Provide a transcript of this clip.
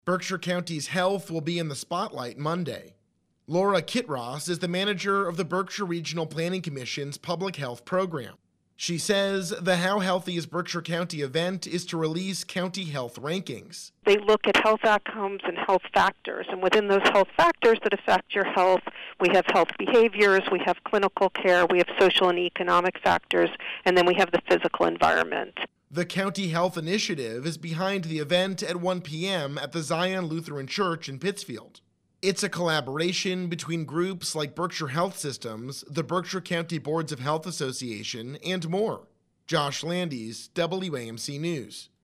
Berkshire County's health will be in the spotlight Monday. Laura Kitross is the manager of the Berkshire Regional Planning Commission's Public Health Program. She says the How Healthy is Berkshire County event is to release county health rankings. They look at health outcomes and health factors, and within those health factors that affect your health, we have health behaviors, we have clinical care, we have social and economic factors, and then we have the physical environment. The County Health Initiative is behind the event at 1 p.m. at the Zion Lutheran Church in Pittsfield. It's a collaboration between groups like Berkshire Health Systems, the Berkshire County Boards of Health Association, and more. Josh Landis, WAMC News.